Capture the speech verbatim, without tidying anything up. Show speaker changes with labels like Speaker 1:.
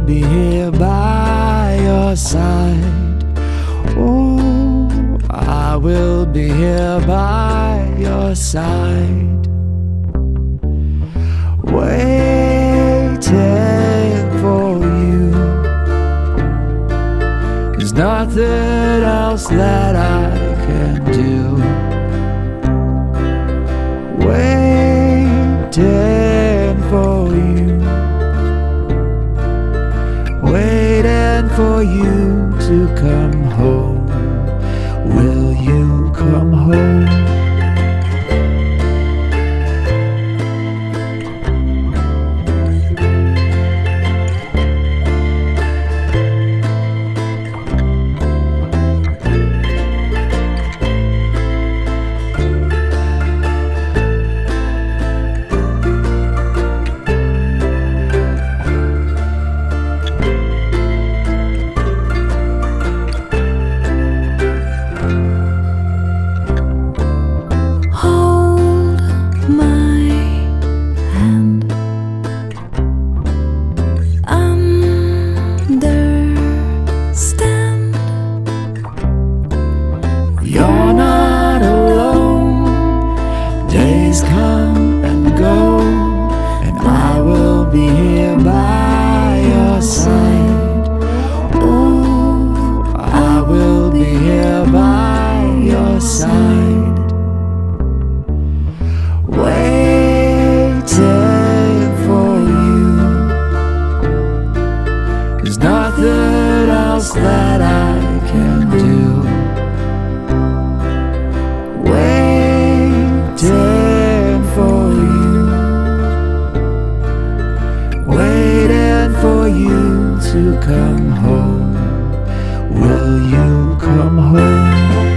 Speaker 1: be here by your side. Oh, I will be here by your side, waiting for you. There's nothing else that I can do. Waiting for you, waiting for you to come home. Will you come home? You're not alone. Days come and go, and I will be here by your side. Oh, I will be here by your side, waiting for you. There's nothing else that I can do. Waiting for you, waiting for you to come home. Will you come home?